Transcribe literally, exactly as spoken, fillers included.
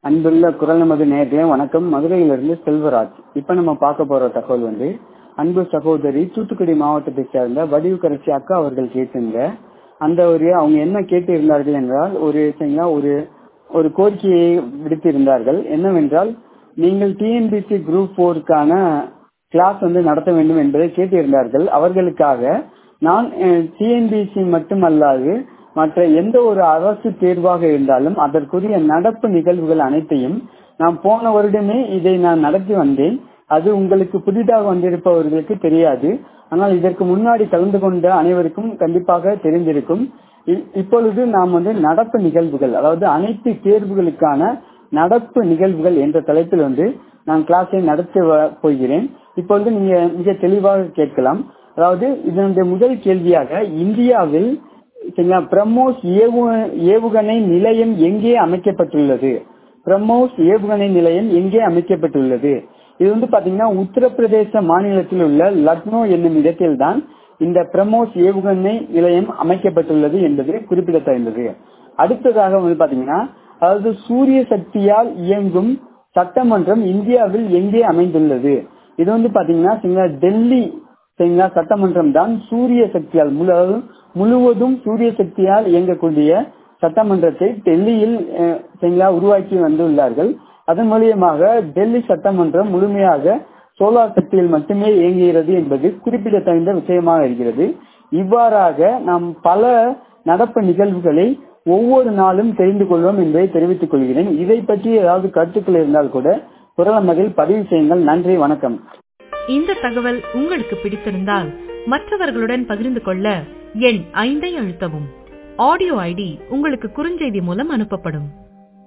அன்புள்ள குரல் நமது நேயர்களே வணக்கம். மதுரையிலிருந்து செல்வராஜ். இப்ப நம்ம பார்க்க போற தகவல் வந்து அன்பு சகோதரி தூத்துக்குடி மாவட்டத்தை சேர்ந்த வடிவுக்கரசி அக்கா அவர்கள் கேட்டிருந்த அந்த ஒரு அவங்க என்ன கேட்டு இருந்தார்கள் என்றால் ஒரு ஒரு ஒரு கோரிக்கையை விடுத்திருந்தார்கள். என்னவென்றால் நீங்கள் டிஎன்பிசி குரூப் போருக்கான கிளாஸ் வந்து நடத்த வேண்டும் என்பதை கேட்டிருந்தார்கள். அவர்களுக்காக நான் டிஎன்பிசி மட்டுமல்லாது மற்ற எந்த ஒரு அரசு தேர்வாக இருந்தாலும் அதற்குரிய நடப்பு நிகழ்வுகள் அனைத்தையும் நான் போன வருடமே இதை நான் நடத்தி வந்தேன். அது உங்களுக்கு புதிதாக வந்திருப்பவர்களுக்கு தெரியாது. ஆனால் இதற்கு முன்னாடி கலந்து கொண்ட அனைவருக்கும் கண்டிப்பாக தெரிந்திருக்கும். இப்பொழுது நாம் வந்து நடப்பு நிகழ்வுகள், அதாவது அனைத்து தேர்வுகளுக்கான நடப்பு நிகழ்வுகள் என்ற தலைப்பில் வந்து நான் கிளாஸை நடத்த போகிறேன். இப்பொழுது நீங்க மிக தெளிவாக கேட்கலாம். அதாவது இதனுடைய முதல் கேள்வியாக, இந்தியாவில் பிரம்மோஸ் ஏவுகணை நிலையம் எங்கே அமைக்கப்பட்டுள்ளது? பிரம்மோஸ் ஏவுகணை நிலையம் எங்கே அமைக்கப்பட்டுள்ளது? இது வந்து பாத்தீங்கன்னா உத்தரப்பிரதேச மாநிலத்தில் உள்ள லக்னோ என்னும் இடத்தில் தான் இந்த பிரம்மோஸ் ஏவுகணை நிலையம் அமைக்கப்பட்டுள்ளது என்பது குறிப்பிடத்தகுந்தது. அடுத்ததாக வந்து பாத்தீங்கன்னா, அதாவது சூரிய சக்தியால் இயங்கும் சட்டமன்றம் இந்தியாவில் எங்கே அமைந்துள்ளது? இது வந்து பாத்தீங்கன்னா டெல்லி சட்டமன்றம் தான் சூரிய சக்தியால் முழுவதும் சூரிய சக்தியால் இயங்கக்கூடிய சட்டமன்றத்தை டெல்லியில் உருவாக்கி வந்துள்ளார்கள். அதன் மூலியமாக டெல்லி சட்டமன்றம் முழுமையாக சோலார் சக்தியில் மட்டுமே இயங்குகிறது என்பது குறிப்பிடத்தகுந்த விஷயமாக இருக்கிறது. இவ்வாறாக நாம் பல நடப்பு நிகழ்வுகளை ஒவ்வொரு நாளும் தெரிந்து கொள்வோம் என்பதை தெரிவித்துக் கொள்கிறேன். இதை பற்றி ஏதாவது கருத்துக்கள் இருந்தால் கூட குரல் மகிழ் பதிவு செய்யுங்கள். நன்றி, வணக்கம். இந்த தகவல் உங்களுக்கு பிடித்திருந்தால் மற்றவர்களுடன் பகிர்ந்து கொள்ள எண் ஐந்தை அழுத்தவும். ஆடியோ ஐடி உங்களுக்கு குறுஞ்செய்தி மூலம் அனுப்பப்படும்.